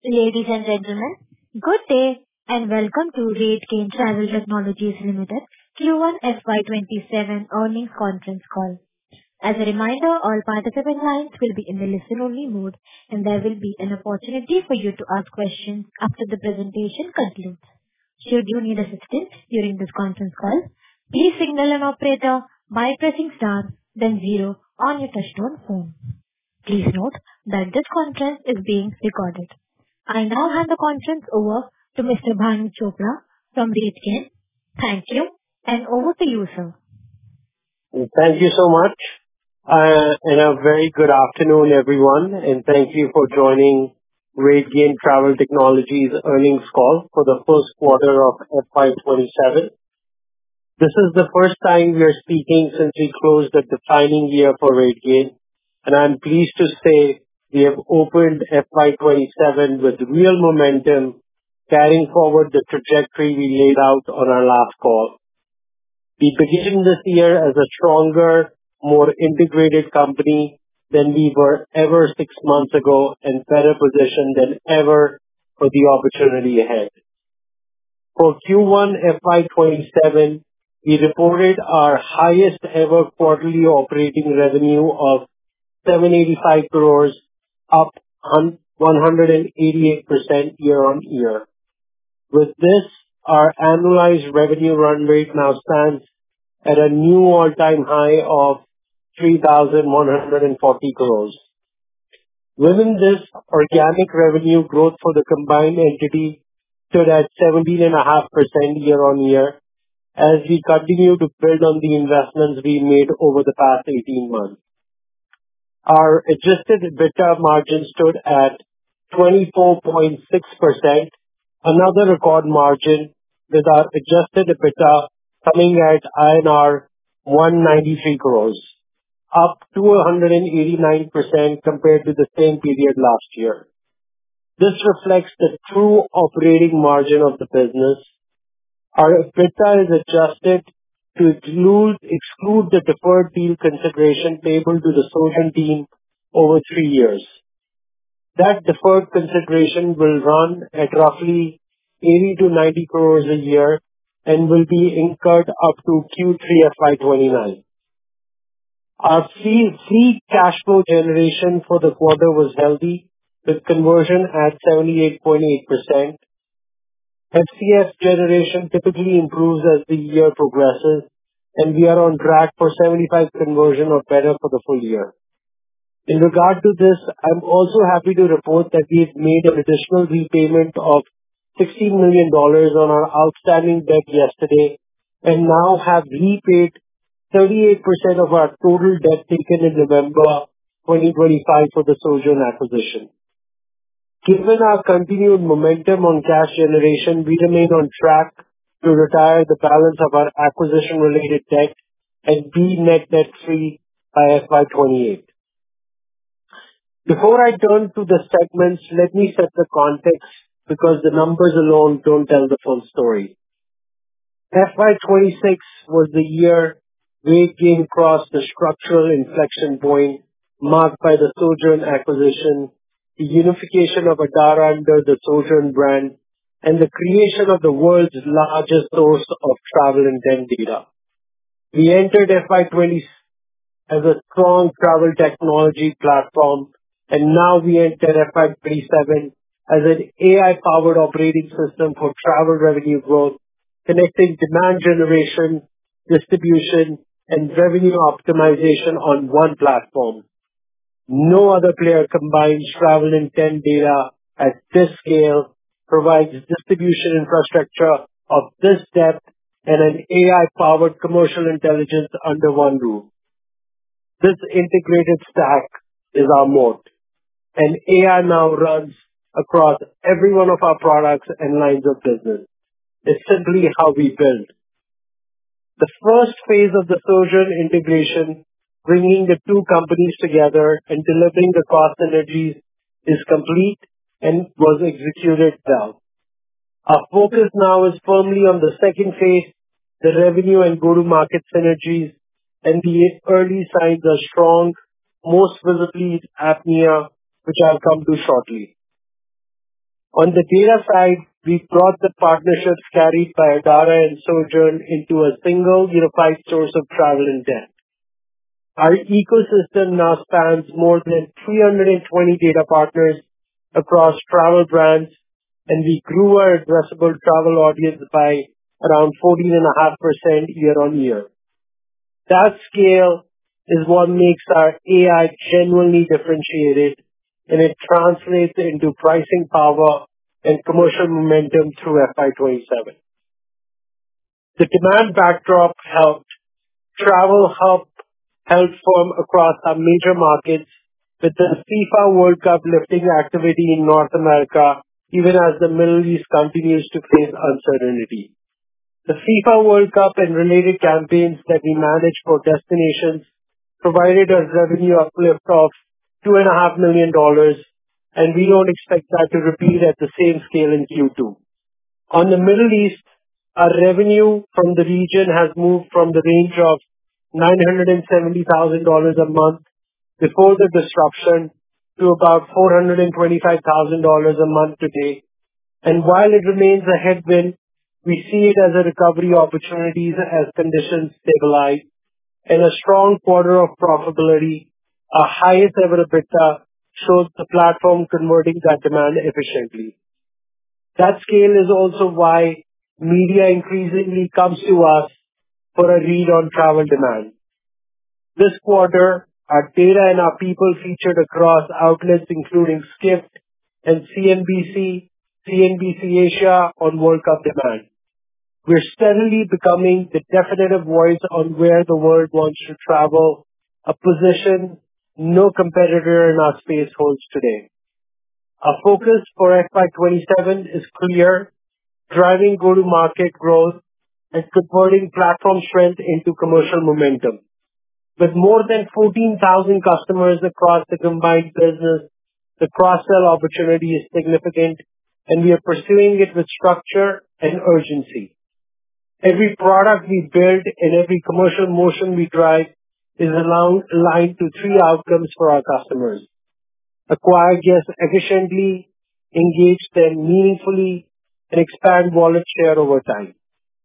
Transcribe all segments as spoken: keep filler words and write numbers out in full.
Ladies and gentlemen, good day and welcome to RateGain Travel Technologies Limited Q one F Y twenty-seven earnings conference call. As a reminder, all participant lines will be in the listen-only mode, and there will be an opportunity for you to ask questions after the presentation concludes. Should you need assistance during this conference call, please signal an operator by pressing star then zero on your touchtone phone. Please note that this conference is being recorded. I now hand the conference over to Mister Bhanu Chopra from RateGain. Thank you, and over to you, sir. Thank you so much. Uh, and a very good afternoon, everyone, and thank you for joining RateGain Travel Technologies earnings call for the first quarter of F Y twenty-seven. This is the first time we are speaking since we closed the defining year for RateGain, and I'm pleased to say we have opened F Y twenty-seven with real momentum, carrying forward the trajectory we laid out on our last call. We begin this year as a stronger, more integrated company than we were ever six months ago and better positioned than ever for the opportunity ahead. For Q one F Y twenty-seven, we reported our highest ever quarterly operating revenue of seven hundred eighty-five crores, up one hundred eighty-eight percent year-on-year. With this, our annualized revenue run rate now stands at a new all-time high of three thousand one hundred forty crores. Within this, organic revenue growth for the combined entity stood at seventeen point five percent year-on-year as we continue to build on the investments we made over the past eighteen months. Our adjusted EBITDA margin stood at twenty-four point six percent, another record margin, with our adjusted EBITDA coming at I N R one hundred ninety-three crores, up two hundred eighty-nine percent compared to the same period last year. This reflects the true operating margin of the business. Our EBITDA is adjusted to exclude, exclude the deferred deal consideration payable to the Sojern team over three years. That deferred consideration will run at roughly eighty to ninety crores a year and will be incurred up to Q three F Y twenty-nine. Our free, free cash flow generation for the quarter was healthy, with conversion at seventy-eight point eight percent. F C F generation typically improves as the year progresses, and we are on track for seventy-five conversion or better for the full year. In regard to this, I'm also happy to report that we've made an additional repayment of sixteen million dollars on our outstanding debt yesterday and now have repaid thirty-eight percent of our total debt taken in November twenty twenty-five for the Sojern acquisition. Given our continued momentum on cash generation, we remain on track to retire the balance of our acquisition-related debt and be net debt free by F Y twenty-eight. Before I turn to the segments, let me set the context because the numbers alone don't tell the full story. F Y twenty-six was the year RateGain crossed the structural inflection point marked by the Sojern acquisition, the unification of Adara under the Sojern brand, and the creation of the world's largest source of travel intent data. We entered F Y twenty as a strong travel technology platform, and now we enter F Y twenty-seven as an A I-powered operating system for travel revenue growth, connecting demand generation, distribution, and revenue optimization on one platform. No other player combines travel intent data at this scale, provides distribution infrastructure of this depth, and an A I-powered commercial intelligence under one roof. This integrated stack is our moat, and A I now runs across every one of our products and lines of business. It's simply how we build. The first phase of the Sojern integration, bringing the two companies together and delivering the cost synergies, is complete and was executed well. Our focus now is firmly on the second phase, the revenue and go-to-market synergies, and the early signs are strong, most visibly apnea, which I'll come to shortly. On the data side, we brought the partnerships carried by Adara and Sojern into a single unified source of travel intent. Our ecosystem now spans more than three hundred twenty data partners across travel brands, and we grew our addressable travel audience by around fourteen point five percent year-on-year. That scale is what makes our A I genuinely differentiated, and it translates into pricing power and commercial momentum through F Y twenty-seven. The demand backdrop helped. Travel Hub held firm across our major markets, with the FIFA World Cup lifting activity in North America, even as the Middle East continues to face uncertainty. The FIFA World Cup and related campaigns that we manage for destinations provided a revenue uplift of two point five million dollars, and we don't expect that to repeat at the same scale in Q two. On the Middle East, our revenue from the region has moved from the range of nine hundred seventy thousand dollars a month before the disruption to about four hundred twenty-five thousand dollars a month today. And while it remains a headwind, we see it as a recovery opportunity as conditions stabilize, and a strong quarter of profitability, our highest ever EBITDA, shows the platform converting that demand efficiently. That scale is also why media increasingly comes to us for a read on travel demand. This quarter, our data and our people featured across outlets including Skift and C N B C, C N B C Asia on World Cup demand. We're steadily becoming the definitive voice on where the world wants to travel, a position no competitor in our space holds today. Our focus for F Y twenty-seven is clear: driving go-to-market growth and converting platform strength into commercial momentum. With more than fourteen thousand customers across the combined business, the cross-sell opportunity is significant, and we are pursuing it with structure and urgency. Every product we build and every commercial motion we drive is aligned aligned to three outcomes for our customers: acquire guests efficiently, engage them meaningfully, and expand wallet share over time.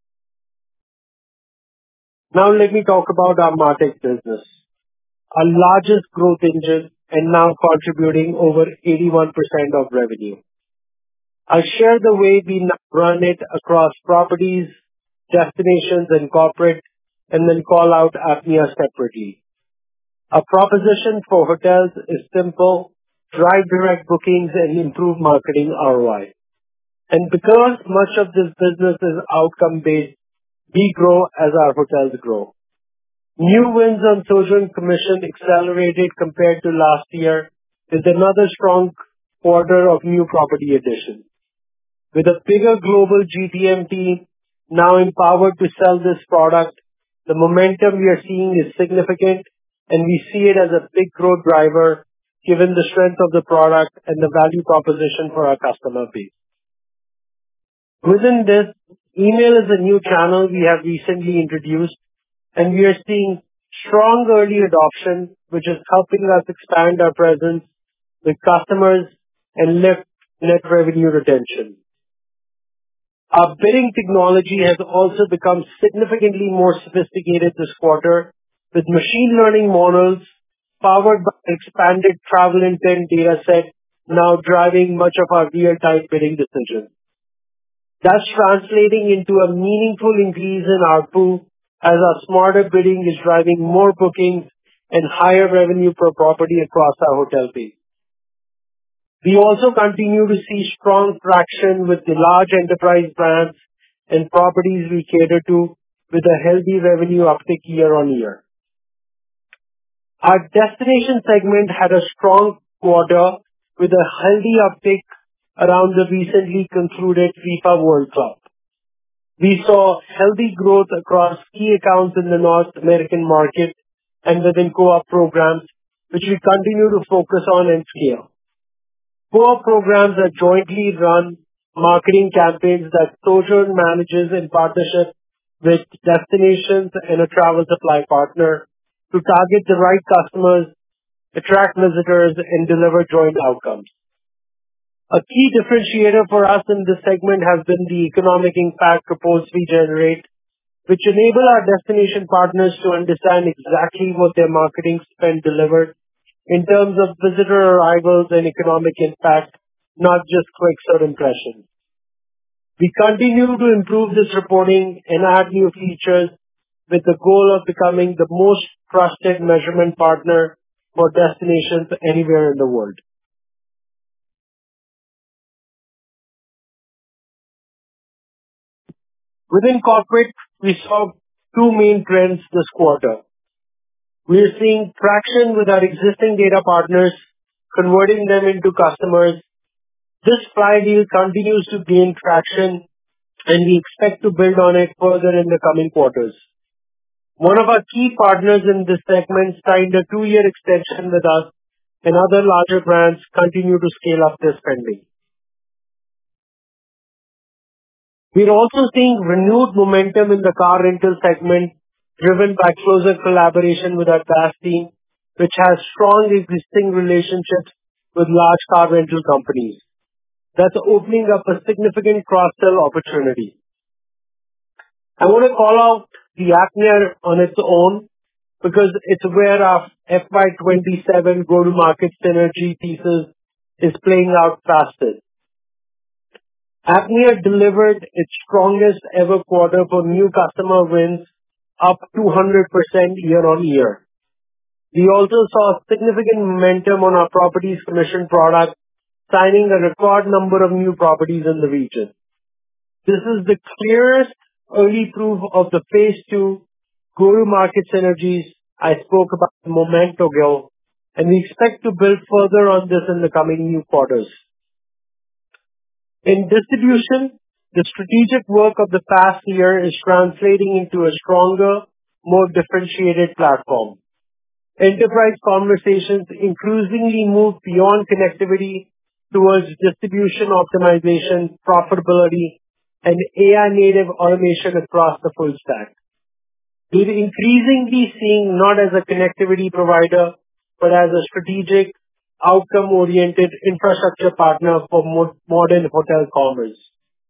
Now let me talk about our MarTech business, our largest growth engine and now contributing over eighty-one percent of revenue. I'll share the way we now run it across properties, destinations, and corporate, and then call out APMEA separately. Our proposition for hotels is simple: drive direct bookings and improve marketing R O I. And because much of this business is outcome-based, we grow as our hotels grow. New wins on Sojern commission accelerated compared to last year, with another strong quarter of new property additions. With a bigger global G T M team now empowered to sell this product, the momentum we are seeing is significant, and we see it as a big growth driver given the strength of the product and the value proposition for our customer base. Within this, email is a new channel we have recently introduced, and we are seeing strong early adoption, which is helping us expand our presence with customers and lift net revenue retention. Our bidding technology has also become significantly more sophisticated this quarter, with machine learning models powered by expanded travel intent data set now driving much of our real-time bidding decisions. That's translating into a meaningful increase in A R P U as our smarter bidding is driving more bookings and higher revenue per property across our hotel base. We also continue to see strong traction with the large enterprise brands and properties we cater to, with a healthy revenue uptick year-on-year. Our destination segment had a strong quarter with a healthy uptick around the recently concluded FIFA World Cup. We saw healthy growth across key accounts in the North American market and within co-op programs, which we continue to focus on and scale. Co-op programs are jointly run marketing campaigns that Sojern manages in partnership with destinations and a travel supply partner to target the right customers, attract visitors, and deliver joint outcomes. A key differentiator for us in this segment has been the economic impact reports we generate, which enable our destination partners to understand exactly what their marketing spend delivered in terms of visitor arrivals and economic impact, not just clicks or impressions. We continue to improve this reporting and add new features with the goal of becoming the most trusted measurement partner for destinations anywhere in the world. Within corporate, we saw two main trends this quarter. We are seeing traction with our existing data partners, converting them into customers. This flywheel continues to gain traction, and we expect to build on it further in the coming quarters. One of our key partners in this segment signed a two-year extension with us, and other larger brands continue to scale up their spending. We're also seeing renewed momentum in the car rental segment, driven by closer collaboration with our D A S team, which has strong existing relationships with large car rental companies. That's opening up a significant cross-sell opportunity. I want to call out the AppNear on its own because it's where our F Y twenty-seven go-to-market synergy thesis is playing out fastest. AppNear delivered its strongest ever quarter for new customer wins, up two hundred percent year-on-year. We also saw significant momentum on our properties commission product, signing a record number of new properties in the region. This is the clearest early proof of the phase two go-to-market synergies I spoke about a moment ago, and we expect to build further on this in the coming new quarters. In distribution, the strategic work of the past year is translating into a stronger, more differentiated platform. Enterprise conversations increasingly move beyond connectivity towards distribution optimization, profitability, and A I-native automation across the full stack. We're increasingly seen not as a connectivity provider, but as a strategic, outcome-oriented infrastructure partner for mo- modern hotel commerce.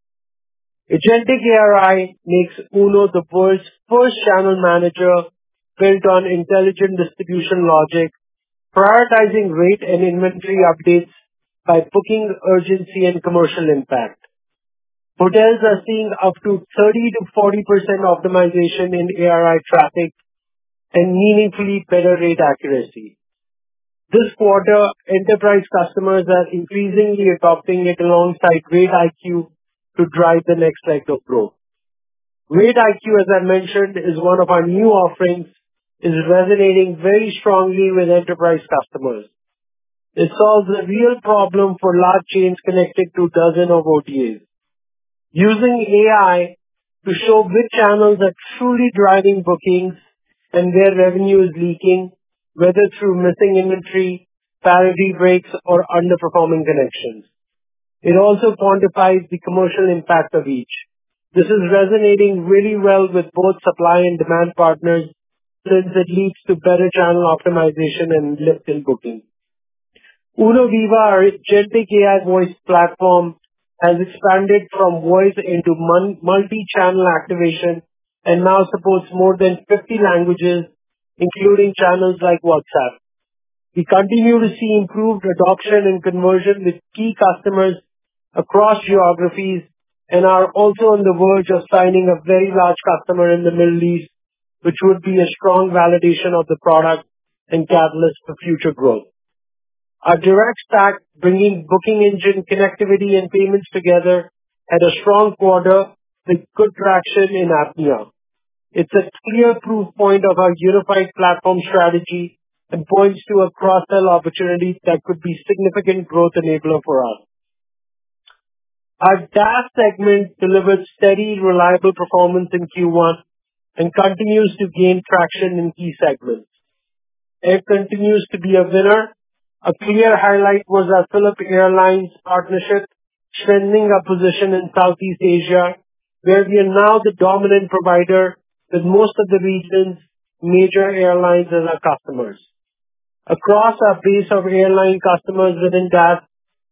Agentic A R I makes Uno the world's first channel manager built on intelligent distribution logic, prioritizing rate and inventory updates by booking urgency and commercial impact. Hotels are seeing up to thirty to forty percent optimization in A R I traffic and meaningfully better rate accuracy. This quarter, enterprise customers are increasingly adopting it alongside RateIQ to drive the next leg of growth. RateIQ, as I mentioned, is one of our new offerings, is resonating very strongly with enterprise customers. It solves a real problem for large chains connected to dozens of O T As. Using A I to show which channels are truly driving bookings and where revenue is leaking, whether through missing inventory, parity breaks, or underperforming connections. It also quantifies the commercial impact of each. This is resonating really well with both supply and demand partners since it leads to better channel optimization and lift in booking. Uno Viva, our agentic A I voice platform, has expanded from voice into mun- multi-channel activation and now supports more than fifty languages, including channels like WhatsApp. We continue to see improved adoption and conversion with key customers across geographies and are also on the verge of signing a very large customer in the Middle East, which would be a strong validation of the product and catalyst for future growth. Our direct stack, bringing booking engine, connectivity, and payments together, had a strong quarter with good traction in AppNear. It's a clear proof point of our unified platform strategy and points to a cross-sell opportunity that could be significant growth enabler for us. Our D A S segment delivered steady, reliable performance in Q one and continues to gain traction in key segments. It continues to be a winner. A clear highlight was our Philipp Airlines partnership, strengthening our position in Southeast Asia, where we are now the dominant provider with most of the region's major airlines as our customers. Across our base of airline customers within D A S,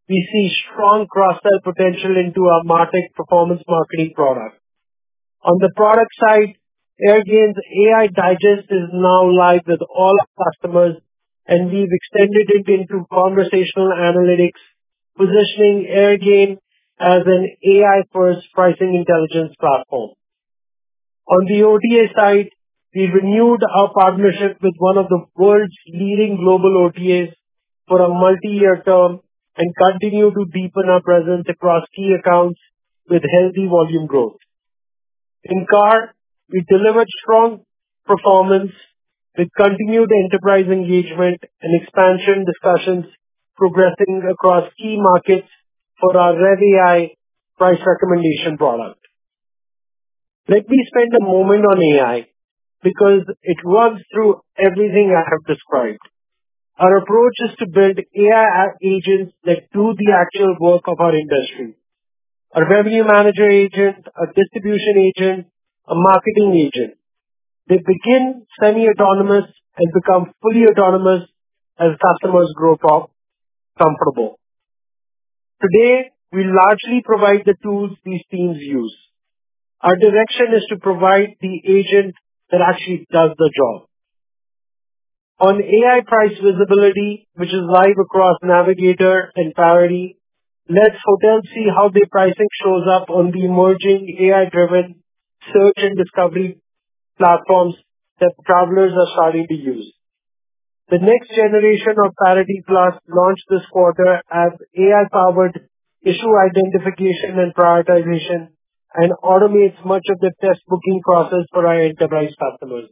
we see strong cross-sell potential into our MarTech performance marketing product. On the product side, Airgain's A I Digest is now live with all our customers, and we've extended it into conversational analytics, positioning Airgain as an A I-first pricing intelligence platform. On the O T A side, we renewed our partnership with one of the world's leading global O T As for a multi-year term and continue to deepen our presence across key accounts with healthy volume growth. In car, we delivered strong performance with continued enterprise engagement and expansion discussions progressing across key markets for our RevAI price recommendation product. Let me spend a moment on A I because it runs through everything I have described. Our approach is to build A I agents that do the actual work of our industry. A revenue manager agent, a distribution agent, a marketing agent. They begin semi-autonomous and become fully autonomous as customers grow comfortable. Today, we largely provide the tools these teams use. Our direction is to provide the agent that actually does the job. On A I price visibility, which is live across Navigator and Parity, lets hotels see how their pricing shows up on the emerging A I-driven search and discovery platforms that travelers are starting to use. The next generation of Parity Plus launched this quarter as A I-powered issue identification and prioritization and automates much of the test booking process for our enterprise customers.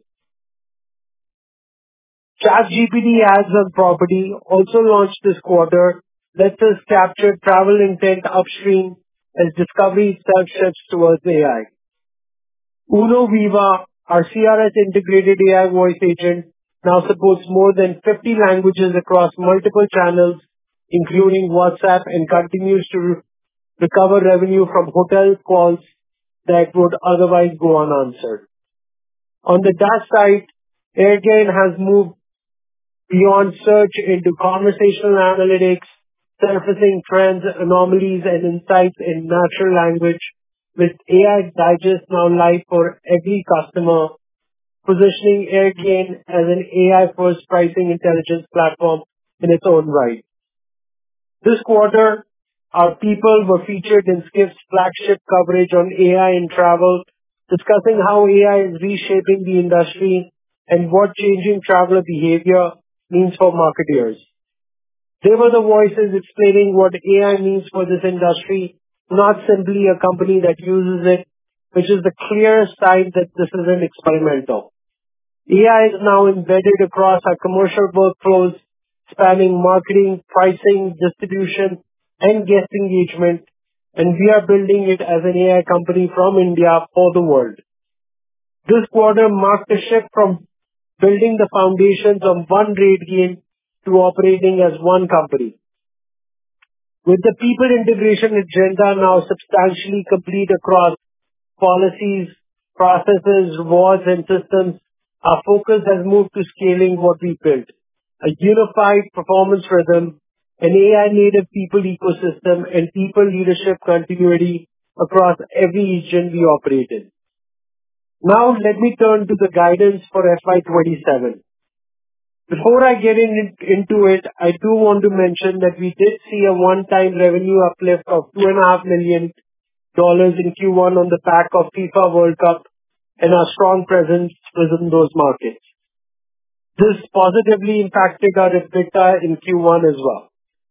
ChatGPT Ads on Property, also launched this quarter, lets us capture travel intent upstream as discovery itself shifts towards A I. Uno Viva, our C R S integrated A I voice agent, now supports more than fifty languages across multiple channels, including WhatsApp, and continues to re- recover revenue from hotel calls that would otherwise go unanswered. On the DaaS side, Airgain has moved beyond search into conversational analytics, surfacing trends, anomalies, and insights in natural language, with A I Digest now live for every customer, positioning Airgain as an A I-first pricing intelligence platform in its own right. This quarter, our people were featured in Skift's flagship coverage on A I in travel, discussing how A I is reshaping the industry and what changing traveler behavior means for marketeers. They were the voices explaining what A I means for this industry, not simply a company that uses it, which is the clearest sign that this isn't experimental. A I is now embedded across our commercial workflows, spanning marketing, pricing, distribution, and guest engagement, and we are building it as an A I company from India for the world. This quarter marked a shift from building the foundations of one RateGain to operating as one company. With the people integration agenda now substantially complete across policies, processes, rewards, and systems, our focus has moved to scaling what we built: a unified performance rhythm, an A I-native people ecosystem, and people leadership continuity across every region we operate in. Now, let me turn to the guidance for F Y twenty-seven. Before I get in, into it, I do want to mention that we did see a one-time revenue uplift of two point five million dollars in Q one on the back of FIFA World Cup and our strong presence within those markets. This positively impacted our EBITDA in Q one as well.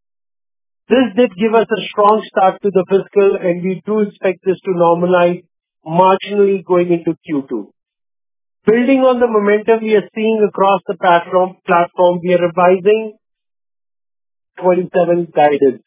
This did give us a strong start to the fiscal, and we do expect this to normalize marginally going into Q two. Building on the momentum we are seeing across the platform, platform we are revising twenty-seven guidance.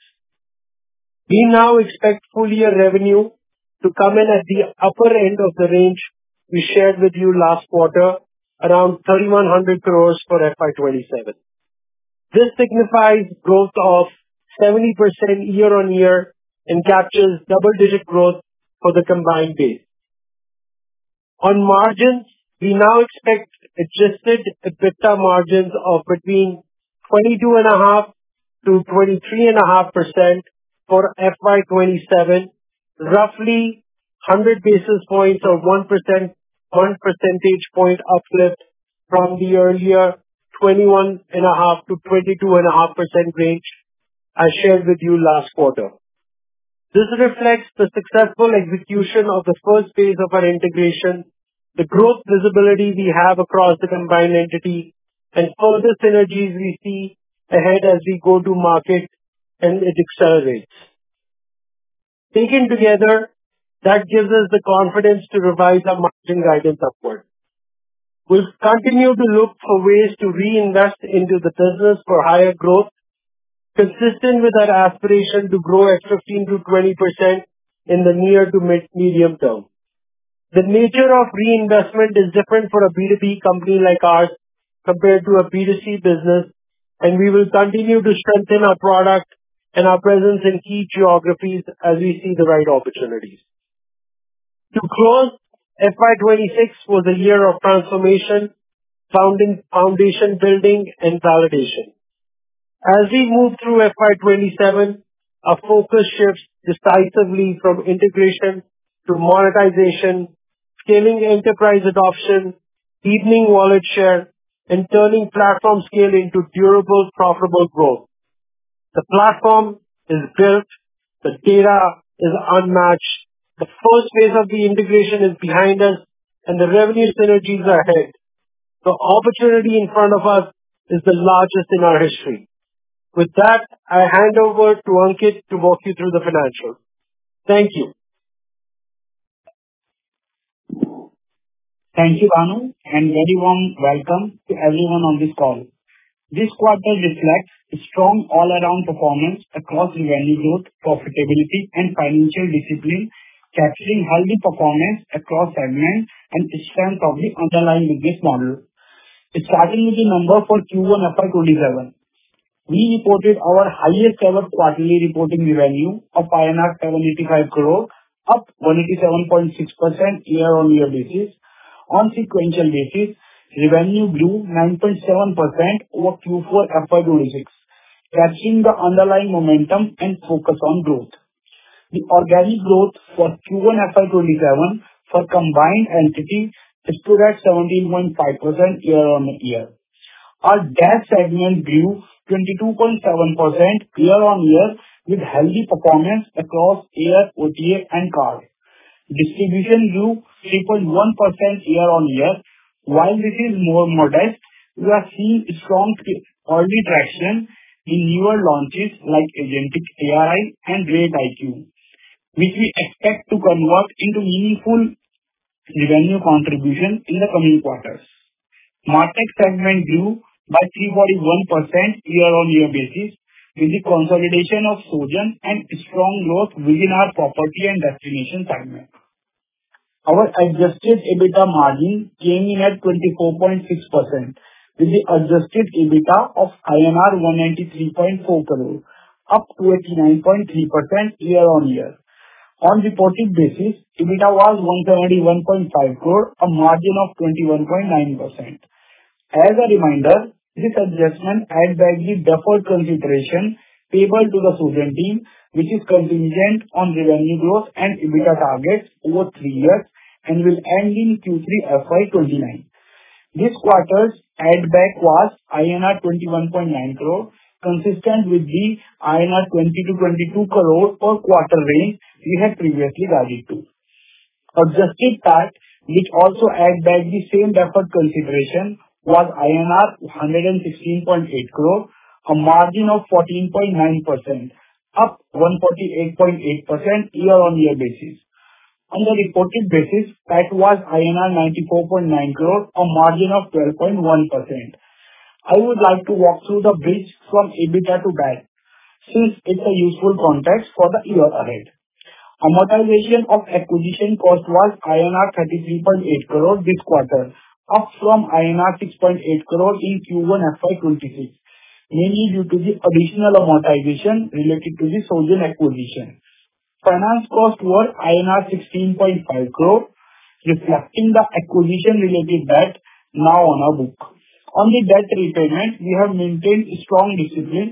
We now expect full year revenue to come in at the upper end of the range we shared with you last quarter, around thirty-one hundred crores for F Y twenty-seven. This signifies growth of seventy percent year-on-year and captures double-digit growth for the combined base. On margins, we now expect adjusted EBITDA margins of between twenty-two point five to twenty-three point five percent for F Y twenty-seven, roughly one hundred basis points or one percent, one percentage point uplift from the earlier twenty-one point five to twenty-two point five percent range I shared with you last quarter. This reflects the successful execution of the first phase of our integration, the growth visibility we have across the combined entity, and further synergies we see ahead as we go to market and it accelerates. Taken together, that gives us the confidence to revise our margin guidance upward. We'll continue to look for ways to reinvest into the business for higher growth, consistent with our aspiration to grow at fifteen to twenty percent in the near to mid medium term. The nature of reinvestment is different for a B two B company like ours compared to a B two C business, and we will continue to strengthen our product and our presence in key geographies as we see the right opportunities. To close, F Y twenty-six was a year of transformation, founding, foundation building, and validation. As we move through F Y twenty-seven, our focus shifts decisively from integration to monetization, scaling enterprise adoption, deepening wallet share, and turning platform scale into durable, profitable growth. The platform is built, the data is unmatched, the first phase of the integration is behind us, and the revenue synergies are ahead. The opportunity in front of us is the largest in our history. With that, I hand over to Ankit to walk you through the financials. Thank you. Thank you, Bhanu, and very warm welcome to everyone on this call. This quarter reflects a strong all-around performance across revenue growth, profitability, and financial discipline, capturing healthy performance across segments and the strength of the underlying business model. Starting with the number for Q one F Y twenty-seven. We reported our highest ever quarterly reporting revenue of I N R seven hundred eighty-five crore, up one hundred eighty-seven point six percent year-on-year basis. On sequential basis, revenue grew nine point seven percent over Q four F Y twenty-six, capturing the underlying momentum and focus on growth. The organic growth for Q one F Y twenty-seven for combined entity stood at seventeen point five percent year-on-year. Our D A S segment grew twenty-two point seven percent year-on-year with healthy performance across air, O T A, and card. Distribution grew three point one percent year-on-year. While this is more modest, we are seeing strong early traction in newer launches like Agentic A R I and Rate I Q, which we expect to convert into meaningful revenue contribution in the coming quarters. MarTech segment grew by three point one percent year-on-year basis with the consolidation of Sojern and strong growth within our property and destination segment. Our adjusted EBITDA margin came in at twenty-four point six percent with the adjusted EBITDA of I N R one hundred ninety-three point four crore, up to eighty-nine point three percent year-on-year. On reported basis, EBITDA was one hundred seventy-one point five crore, a margin of twenty-one point nine percent. As a reminder, this adjustment adds back the deferred consideration payable to the Sojern team, which is contingent on revenue growth and EBITDA targets over three years and will end in Q three F Y twenty-nine. This quarter's add back was I N R twenty-one point nine crore, consistent with the I N R twenty to twenty-two crore per quarter range we had previously guided to. Adjusted P A T, which also add back the same deferred consideration, was I N R one hundred sixteen point eight crore, a margin of fourteen point nine percent, up one hundred forty-eight point eight percent year-on-year basis. On the reported basis, P A T was I N R ninety-four point nine crore, a margin of twelve point one percent. I would like to walk through the bridge from EBITDA to P A T, since it's a useful context for the year ahead. Amortization of acquisition cost was I N R thirty-three point eight crore this quarter, up from I N R six point eight crore in Q one F Y twenty-six, mainly due to the additional amortization related to the Sojern acquisition. Finance costs were I N R sixteen point five crore, reflecting the acquisition-related debt now on our book. On the debt repayment, we have maintained strong discipline,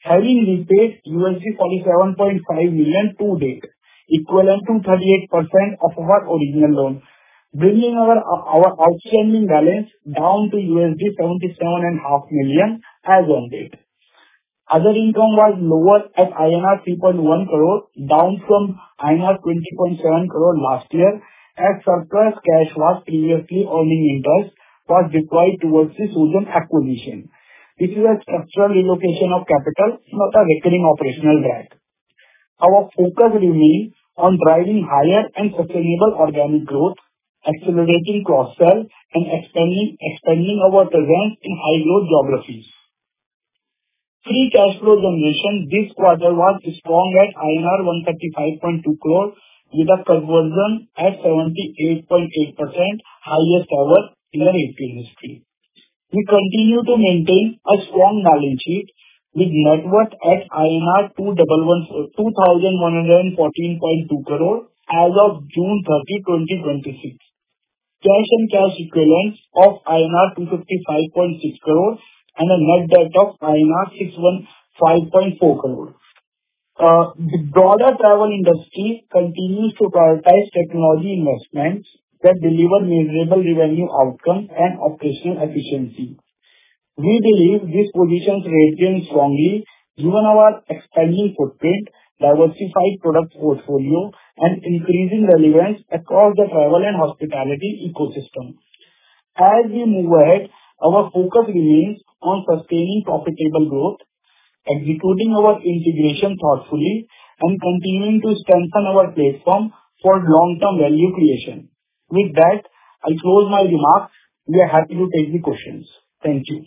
having repaid forty-seven point five million to date, equivalent to thirty-eight percent of our original loan, bringing our our outstanding balance down to seventy-seven point five million as on date. Other income was lower at I N R three point one crore, down from I N R twenty point seven crore last year, as surplus cash was previously earning interest was deployed towards the Suzlon acquisition. This is a structural relocation of capital, not a recurring operational drag. Our focus remains on driving higher and sustainable organic growth, accelerating cross-sell, and expanding expanding our presence in high-growth geographies. Free cash flow generation this quarter was strong at I N R one hundred thirty-five point two crore, with a conversion at seventy-eight point eight percent, highest ever in our A P L history. We continue to maintain a strong balance sheet with net worth at I N R two thousand one hundred fourteen point two crore as of June thirtieth, twenty twenty-six. Cash and cash equivalents of I N R two hundred fifty-five point six crore and a net debt of I N R six hundred fifteen point four crore. Uh, the broader travel industry continues to prioritize technology investments that deliver measurable revenue outcomes and operational efficiency. We believe this positions RateGain strongly given our expanding footprint, diversified product portfolio, and increasing relevance across the travel and hospitality ecosystem. As we move ahead, our focus remains on sustaining profitable growth, executing our integration thoughtfully, and continuing to strengthen our platform for long-term value creation. With that, I close my remarks. We are happy to take the questions. Thank you.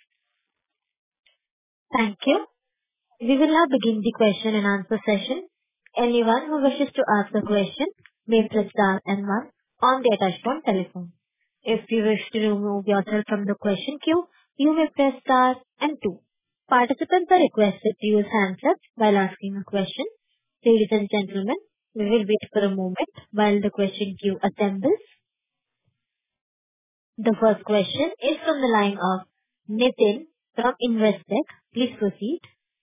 Thank you. We will now begin the question and answer session. Anyone who wishes to ask a question may press star and one on their touchtone telephone. If you wish to remove yourself from the question queue, you may press star and two. Participants are requested to use handsets while asking a question. Ladies and gentlemen, we will wait for a moment while the question queue assembles. The first question is from the line of Nitin from Investec. Please proceed.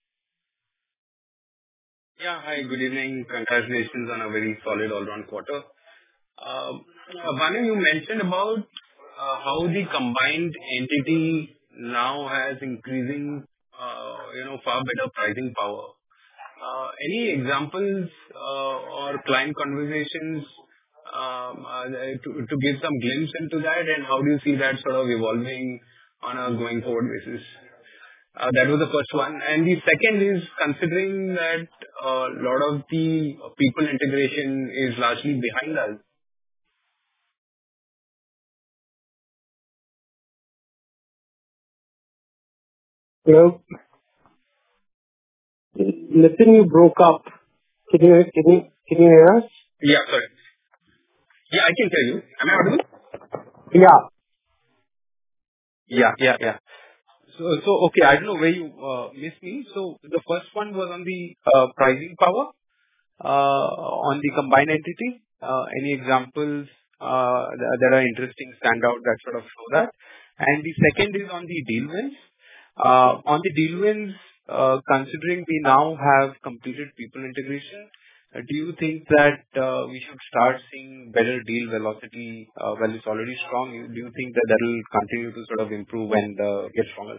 Yeah, hi, good evening. Congratulations on a very solid all-round quarter. Uh, Bhanu, you mentioned about uh, how the combined entity now has increasing, uh, you know, far better pricing power. Uh, any examples uh, or client conversations um, uh, to, to give some glimpse into that, and how do you see that sort of evolving on a going forward basis? Uh, that was the first one. And the second is, considering that a uh, lot of the people integration is largely behind us. Hello? Nitin, you broke up. Can you, can you, can you hear us? Yeah, sorry. Yeah, I can hear you. Am I audible? Yeah. Yeah, yeah, yeah. So, so okay, I don't know where you uh, missed me. So the first one was on the uh, pricing power uh, on the combined entity. Uh, any examples uh, that, that are interesting, stand out, that sort of show that. And the second is on the deal wins. Uh, on the deal wins, uh, considering we now have completed people integration, uh, do you think that uh, we should start seeing better deal velocity? Uh, well, it's already strong. Do you think that that will continue to sort of improve and uh, get stronger?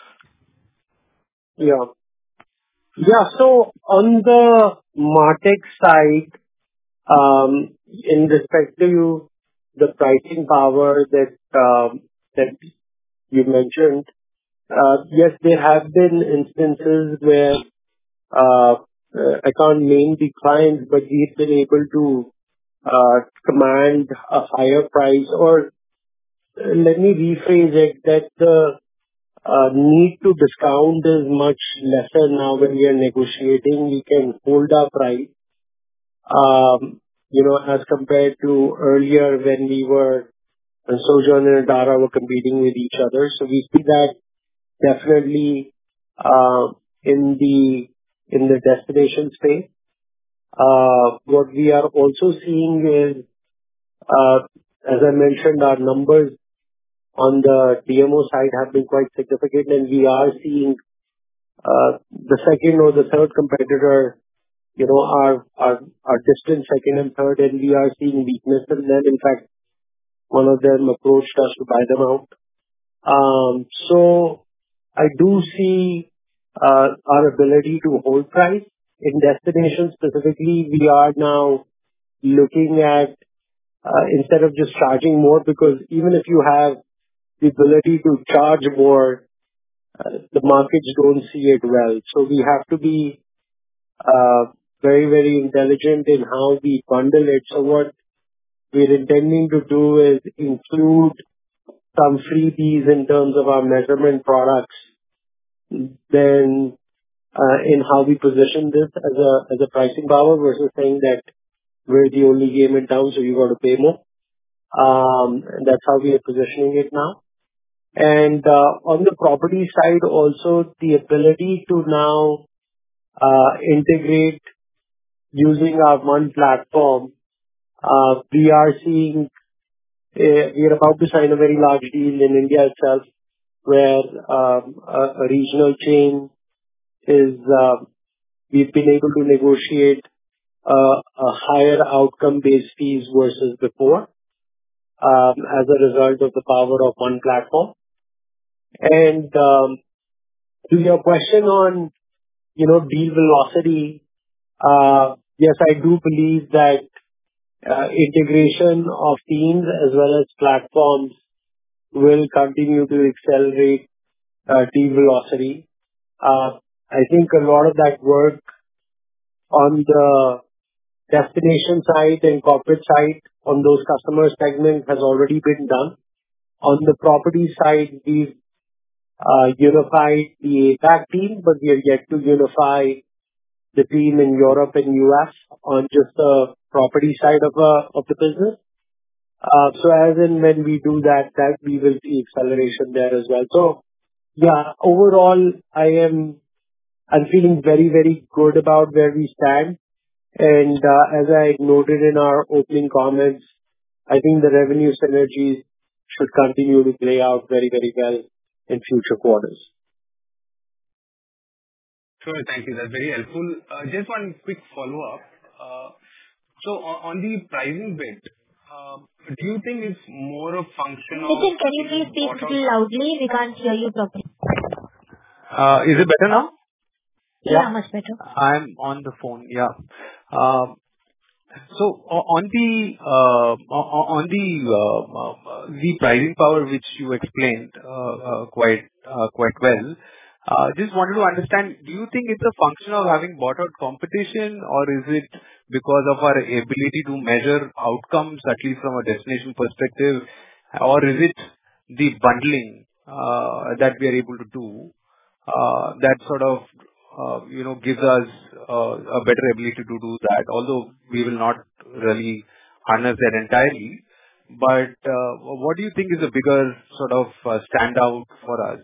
Yeah. Yeah. So on the MarTech side, um, in respect to the pricing power that um, that you mentioned, uh, yes, there have been instances where uh, uh, I can't name the clients, but we've been able to uh, command a higher price, or uh, let me rephrase it, that the uh, need to discount is much lesser now when we are negotiating. We can hold our price, um, you know, as compared to earlier when we were, and Sojern and Adara were competing with each other. So we see that definitely uh, in the in the destination space. Uh, What we are also seeing is, uh, as I mentioned, our numbers on the D M O side have been quite significant, and we are seeing uh, the second or the third competitor, you know, are are are distant second and third, and we are seeing weakness in them. In fact, one of them approached us to buy them out. Um, So I do see uh, our ability to hold price. In destination specifically, we are now looking at, uh, instead of just charging more, because even if you have the ability to charge more, uh, the markets don't see it well. So we have to be uh, very, very intelligent in how we bundle it. So what we're intending to do is include some freebies in terms of our measurement products, then uh, in how we position this as a as a pricing power versus saying that we're the only game in town, so you got to pay more. Um, and that's how we are positioning it now. And uh, on the property side, also the ability to now uh, integrate using our one platform. Uh, we are seeing uh, we are about to sign a very large deal in India itself, where um, a, a regional chain is. Uh, we've been able to negotiate uh, a higher outcome-based fees versus before, um, as a result of the power of one platform. And um, to your question on, you know, deal velocity, uh, yes, I do believe that uh, integration of teams as well as platforms will continue to accelerate uh, deal velocity. Uh, I think a lot of that work on the destination side and corporate side on those customer segments has already been done. On the property side, we've uh, unified the APAC team, but we are yet to unify the team in Europe and U S on just the property side of uh, of the business. Uh, So as and when we do that, that we will see acceleration there as well. So yeah, overall, I am I'm feeling very, very good about where we stand. And uh, as I noted in our opening comments, I think the revenue synergies should continue to play out very, very well in future quarters. Sure. Thank you. That's very helpful. Uh, Just one quick follow-up. Uh, So on on the pricing bit, uh, do you think it's more a function of Nitin, can you please the speak a bottom? little loudly? We can't hear you properly. Uh, Is it better now? Yeah, much better. I'm on the phone. Yeah. Um, So o- on the uh, o- o- on the uh, uh, the pricing power which you explained uh, uh, quite uh, quite well, uh, just wanted to understand, do you think it's a function of having bought out competition, or is it because of our ability to measure outcomes, at least from a destination perspective, or is it the bundling uh, that we are able to do uh, that sort of uh, you know gives us uh, a better ability to do that, although we will not really harness that entirely. But uh, what do you think is a bigger sort of uh, standout for us?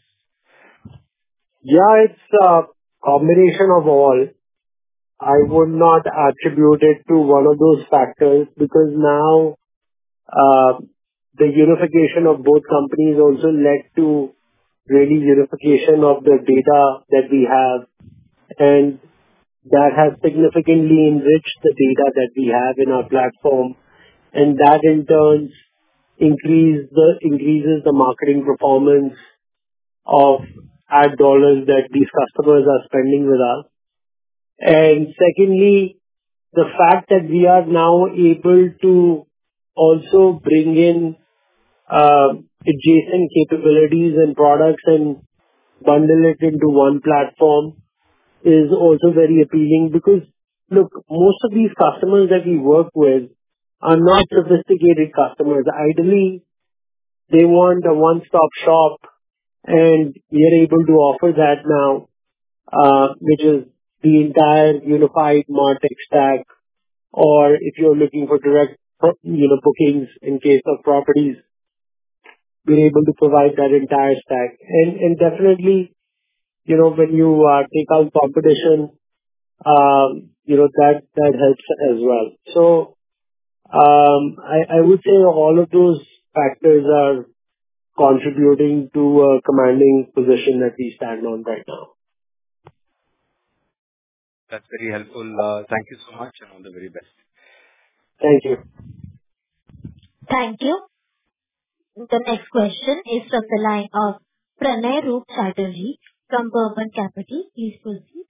Yeah, it's a combination of all. I would not attribute it to one of those factors because now uh, the unification of both companies also led to really unification of the data that we have, and that has significantly enriched the data that we have in our platform, and that in turn increase the increases the marketing performance of ad dollars that these customers are spending with us. And secondly, the fact that we are now able to also bring in uh, adjacent capabilities and products and bundle it into one platform is also very appealing because, look, most of these customers that we work with are not sophisticated customers. Ideally, they want a one-stop shop, and we are able to offer that now, uh, which is the entire unified MarTech stack. Or if you're looking for direct, you know, bookings in case of properties, we're able to provide that entire stack. And and definitely, you know, when you uh, take out competition, um, you know, that that helps as well. So, um, I I would say all of those factors are contributing to a commanding position that we stand on right now. That's very helpful. Thank you so much, and all the very best. Thank you. Thank you. The next question is from the line of Pranay Roop Chatterjee from Burman Capital. Please proceed.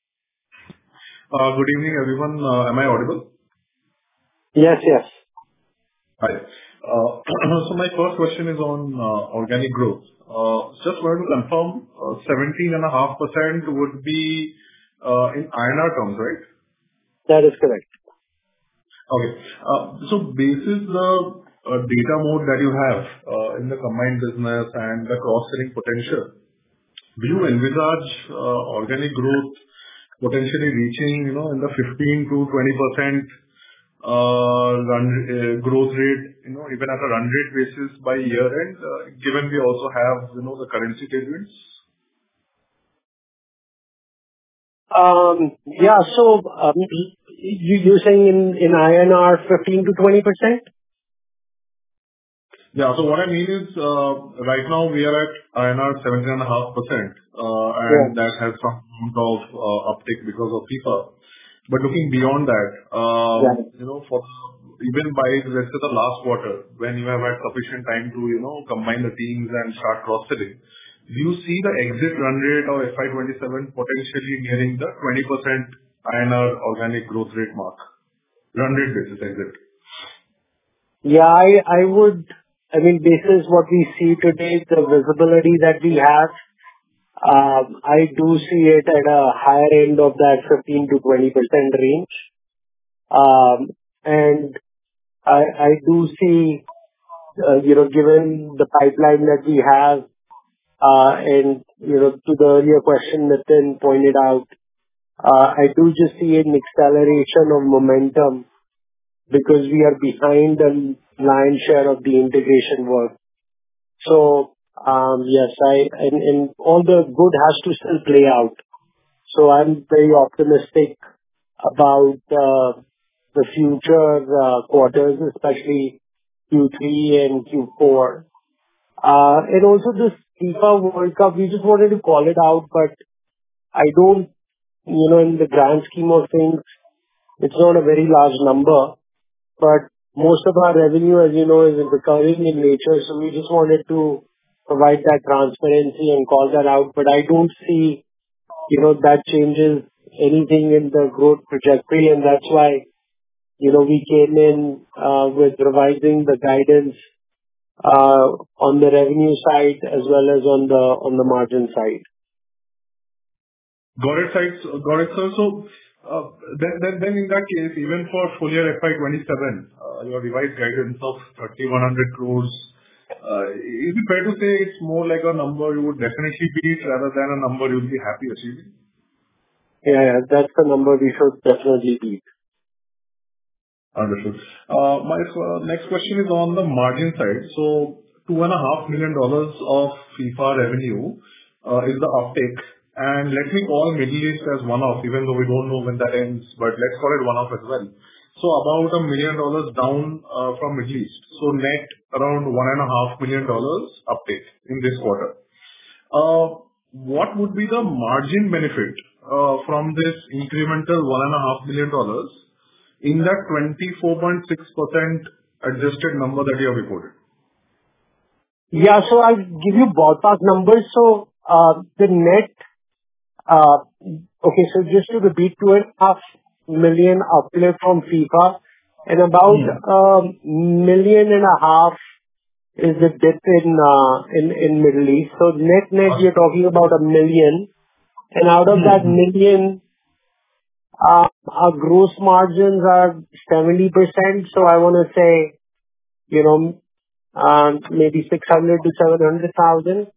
Good evening, everyone. Am I audible? Yes, yes. Hi. So my first question is on organic growth. Just wanted to confirm, seventeen point five percent would be in I N R terms, right? That is correct. Okay. So basis the data moat that you have in the combined business and the cross-selling potential, do you envisage organic growth potentially reaching, you know, in the fifteen to twenty percent run growth rate, you know, even at a run rate basis by year-end, given we also have, you know, the currency tailwinds? Um, yeah. So, um, you, you're saying in, in I N R fifteen to twenty percent? Yeah. So what I mean is, right now we are at I N R seventeen point five percent, Yeah. and that has some amount of uptick because of FIFA. But looking beyond that, Yeah. you know, for even by, let's say, the last quarter, when you have had sufficient time to, you know, combine the teams and start cross-selling, do you see the exit run rate of F Y twenty-seven potentially nearing the twenty percent I N R organic growth rate mark? Run rate basis exit. Yeah, I, I would, I mean, basis what we see today, the visibility that we have, um, I do see it at a higher end of that fifteen to twenty percent range. Um, and I, I do see, uh, you know, given the pipeline that we have, uh, and, you know, to the earlier question that Nitin pointed out, uh, I do just see an acceleration of momentum because we are behind the lion's share of the integration work. So, um, yes, I and and all the good has to still play out. So I'm very optimistic about uh the future uh quarters, especially Q three and Q four. Uh And also this FIFA World Cup, we just wanted to call it out, but I don't, you know, in the grand scheme of things, it's not a very large number, but most of our revenue, as you know, is recurring in nature, so we just wanted to provide that transparency and call that out. But I don't see, you know, that changes anything in the growth trajectory, and that's why, you know, we came in uh with revising the guidance uh on the revenue side as well as on the on the margin side. Got it, right. Got it, sir. So, uh, then then then in that case, even for full year F Y twenty-seven, uh, your revised guidance of thirty-one hundred crores, uh, is it fair to say it's more like a number you would definitely beat rather than a number you'll be happy achieving? Yeah, yeah, that's the number we should definitely beat. Understood. Uh, My uh, next question is on the margin side. So two and a half million dollars of FIFA revenue uh, is the uptake. And let me call Middle East as one-off, even though we don't know when that ends, but let's call it one-off as well. So about a million dollars down uh, from Middle East. So net around one and a half million dollars uptake in this quarter. Uh, What would be the margin benefit uh, from this incremental one and a half million dollars in that twenty-four point six percent adjusted number that you have reported? Yeah, so I'll give you ballpark numbers. So, uh the net, uh okay, so just to repeat, two and a half million uplift from FIFA and about Hmm. um million and a half is the dip in uh, in in Middle East. So net-net, you're talking about a million, and out of that Hmm. million, uh, our gross margins are seventy percent. So I wanna say, you know, um, maybe six hundred to seven hundred thousand.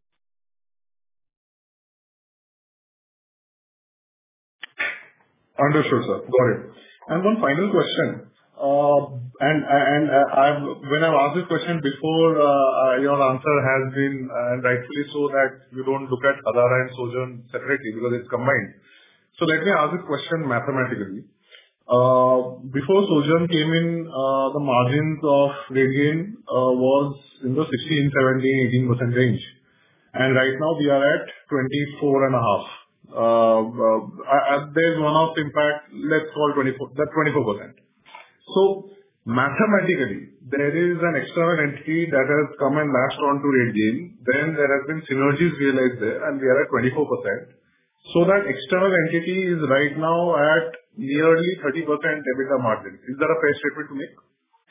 Understood, sir. Got it. And one final question. Uh, And and uh, I've when I've asked this question before, uh, uh, your answer has been, uh, and rightfully so, that you don't look at Adara and Sojern separately because it's combined. So let me ask this question mathematically. Uh, Before Sojern came in, uh, the margins of RateGain uh, was in the sixteen, seventeen, eighteen percent range. And right now we are at twenty-four and a half. uh, uh, there's one-off impact, let's call twenty-four, that's twenty-four percent. So mathematically, there is an external entity that has come and latched on to RateGain. Then there has been synergies realized there, and we are at twenty-four percent. So that external entity is right now at nearly thirty percent EBITDA margin. Is that a fair statement to make?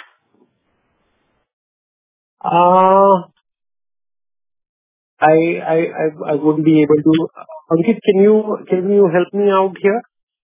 Uh, I I I I wouldn't be able to. Ankit, can you can you help me out here?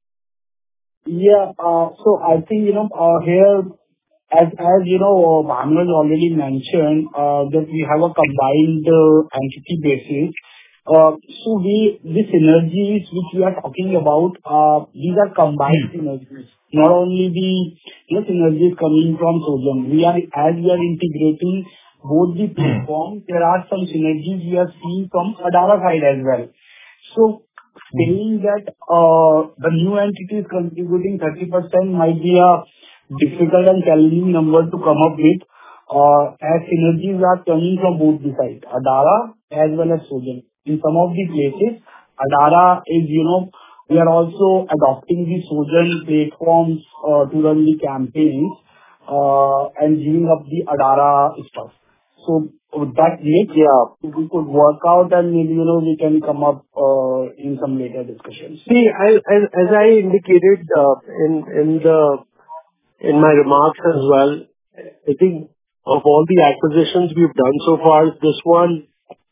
Yeah. uh, So I think, you know, uh, here, as as you know, uh, Bhanu has already mentioned uh, that we have a combined uh, entity basis. Uh, So we the synergies which we are talking about, uh, these are combined synergies, not only the, you know, synergies coming from Sojern. We are, as we are integrating both the platforms, there are some synergies we are seeing from Adara side as well. So saying that uh, the new entity is contributing thirty percent might be a difficult and challenging number to come up with, uh, as synergies are coming from both the sides, Adara as well as Sojern. In some of the places, Adara is, you know, we are also adopting the Sojern platforms uh, to run the campaigns uh, and giving up the Adara stuff. So with that mix, yeah, we could work out and maybe, you know, we can come up uh, in some later discussions. See, I, as as I indicated uh, in in the in my remarks as well, I think of all the acquisitions we've done so far, this one,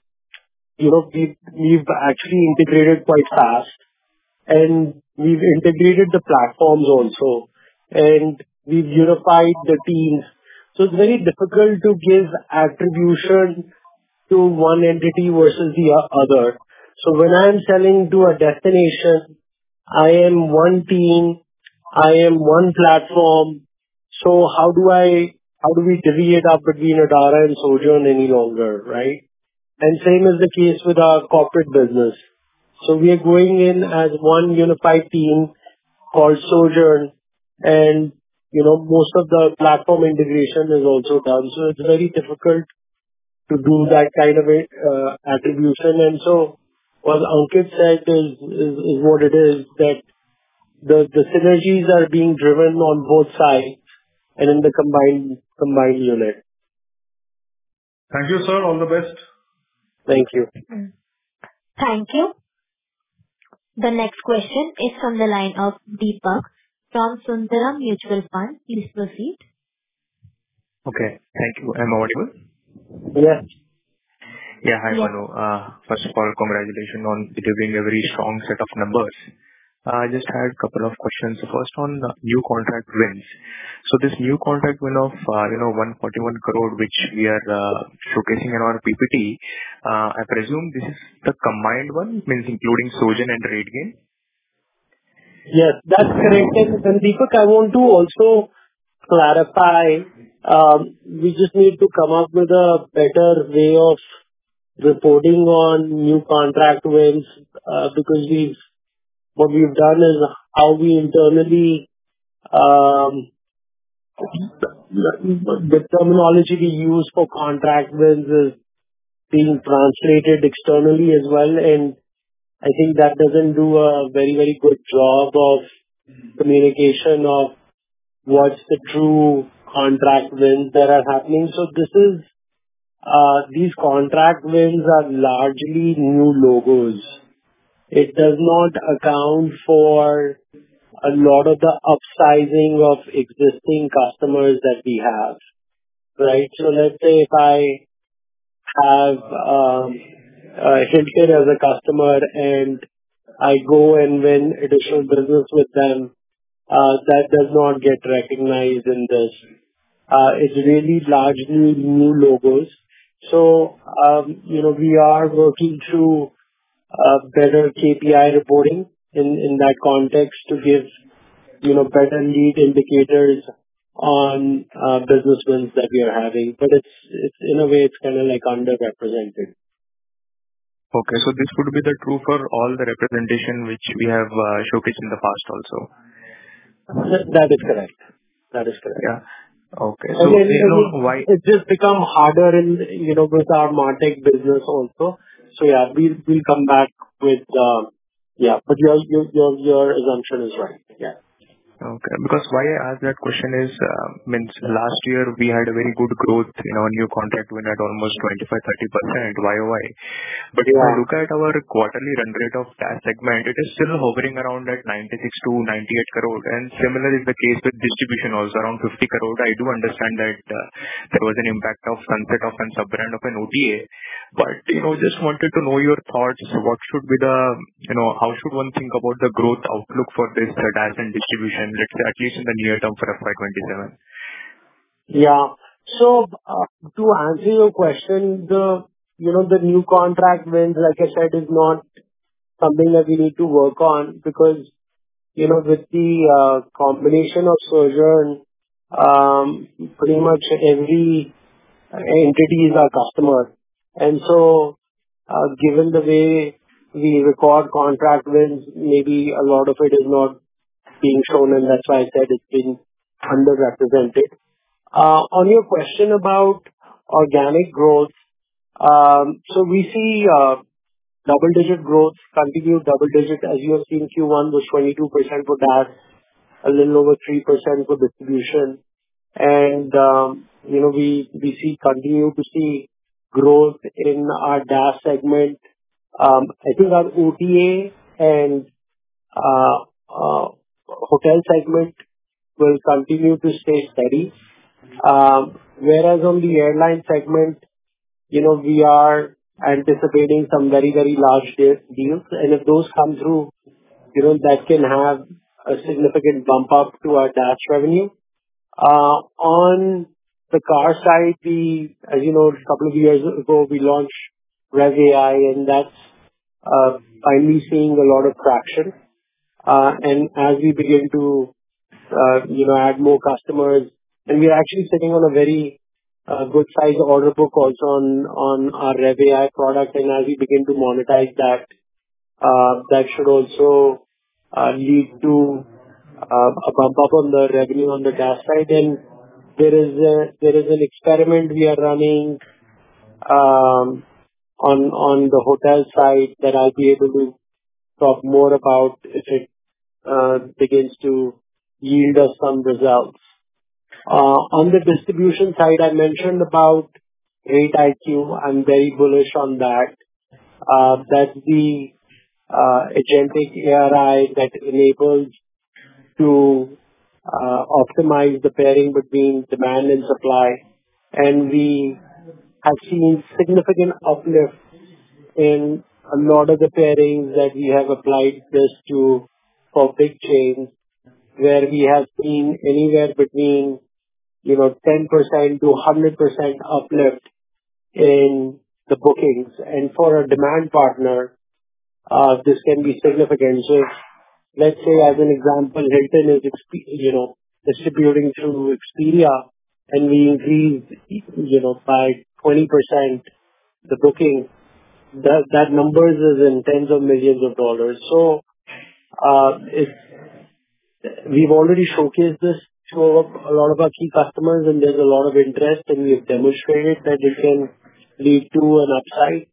you know, we've we've actually integrated quite fast, and we've integrated the platforms also, and we've unified the teams. So it's very difficult to give attribution to one entity versus the o- other. So when I'm selling to a destination, I am one team, I am one platform. So how do I, how do we divvy it up between Adara and Sojern any longer, right? And same is the case with our corporate business. So we are going in as one unified team called Sojern, and, you know, most of the platform integration is also done. So it's very difficult to do that kind of a uh, attribution. And so what Ankit said is, is is what it is, that the the synergies are being driven on both sides and in the combined combined unit. Thank you, sir. All the best. Thank you. Thank you. The next question is from the line of Deepak from Sundaram Mutual Fund. Please proceed. Okay. Thank you. Am I audible? Yes. Yeah. Hi, Yes. Manu. Uh, First of all, congratulations on delivering a very strong set of numbers. Uh, I just had a couple of questions. So First on the new contract wins. So This new contract win of, uh, you know, one hundred forty-one crore, which we are uh, showcasing in our P P T, uh, I presume this is the combined one, means including Sojern and RateGain? Yes, that's correct. And and Deepak, I want to also clarify, um, we just need to come up with a better way of reporting on new contract wins, uh, because we've what we've done is how we internally, um, the terminology we use for contract wins is being translated externally as well, and I think that doesn't do a very, very good job of communication of what's the true contract wins that are happening. So this is, uh, these contract wins are largely new logos. It does not account for a lot of the upsizing of existing customers that we have, right? So let's say if I have um, uh, Hilton as a customer and I go and win additional business with them, uh, that does not get recognized in this. Uh, It's really largely new logos. So, um, you know, we are working through uh, better K P I reporting in in that context to give, you know, better lead indicators on uh, business wins that we are having. But it's it's in a way, it's kind of like underrepresented. Okay. So This would be the true for all the representation which we have uh, showcased in the past also. That That is correct. That is correct. Yeah. Okay. So Again, You know why? it- it's just become harder in, you know, with our MarTech business also. So yeah, we'll we'll come back with uh, Yeah. But your your your your assumption is right. Yeah. Okay. Because why I asked that question is, uh, means last year we had a very good growth in our new contract win at almost twenty-five to thirty percent Y O Y. But if I Yeah. look at our quarterly run rate of that segment, it is still hovering around at ninety-six to ninety-eight crore. And similar is the case with distribution also, around fifty crore. I do understand that uh, there was an impact of sunset of an sub-brand of an O T A. But, you know, just wanted to know your thoughts. What should be the, you know, how should one think about the growth outlook for this uh, D A S and distribution, let's say at least in the near term for F Y twenty-seven? Yeah. So, uh, to answer your question, the, you know, the new contract wins, like I said, is not something that we need to work on because, you know, with the uh, combination of Sojern, um, pretty much every entity is our customer. And so, uh, given the way we record contract wins, maybe a lot of it is not being shown, and that's why I said it's been underrepresented. Uh, On your question about organic growth, um, so we see uh, double-digit growth, continued double-digit. As you have seen, Q one was twenty-two percent for D A S, a little over three percent for distribution. And, um, you know, we we see continue to see growth in our D A S segment. Um, I think our O T A and uh, uh, hotel segment will continue to stay steady. Um, Whereas on the airline segment, you know, we are anticipating some very, very large de- deals, and if those come through, you know, that can have a significant bump up to our D A S revenue. Uh, On the car side, we, as you know, a couple of years ago, we launched RevAI, and that's uh, finally seeing a lot of traction. Uh, And as we begin to, uh, you know, add more customers, and we're actually sitting on a very uh, good size order book also on on our RevAI product, and as we begin to monetize that, uh, that should also uh, lead to uh, a bump up on the revenue on the D A S side. And there is a- there is an experiment we are running um, on on the hotel side that I'll be able to talk more about if it uh, begins to yield us some results. Uh, On the distribution side, I mentioned about RateIQ. I'm very bullish on that. Uh, That's the uh, agentic A R I that enables to uh, optimize the pairing between demand and supply. And we have seen significant uplift in a lot of the pairings that we have applied this to for big chains, where we have seen anywhere between, you know, ten percent to one hundred percent uplift in the bookings. And for a demand partner, uh, this can be significant. So let's say, as an example, Hilton is, exp- you know, distributing through Expedia, and we increase, you know, by twenty percent the booking, that that numbers is in tens of millions of dollars. So, uh, it's, we've already showcased this to a lot of our key customers, and there's a lot of interest, and we've demonstrated that it can lead to an upside.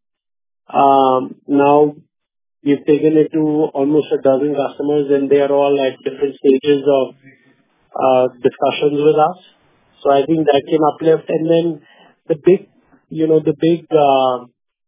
Um, Now we've taken it to almost a dozen customers, and they are all at different stages of uh, discussions with us. So I think that can uplift. And then the big, you know, the big uh,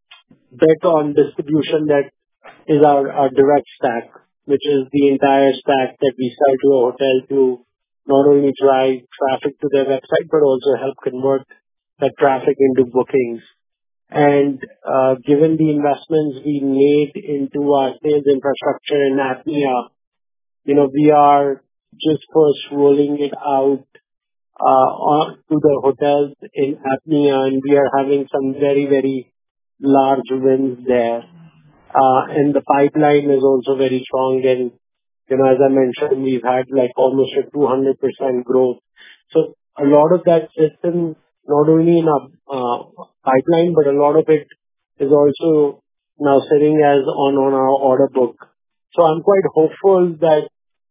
bet on distribution that is our, our direct stack, which is the entire stack that we sell to a hotel to not only drive traffic to their website, but also help convert that traffic into bookings. And uh, given the investments we made into our sales infrastructure in APMEA, you know, we are just first rolling it out uh, on to the hotels in APMEA, and we are having some very, very large wins there. Uh, And the pipeline is also very strong. And, you know, as I mentioned, we've had, like, almost a two hundred percent growth. So a lot of that sits in not only in our uh, pipeline, but a lot of it is also now sitting as on on our order book. So I'm quite hopeful that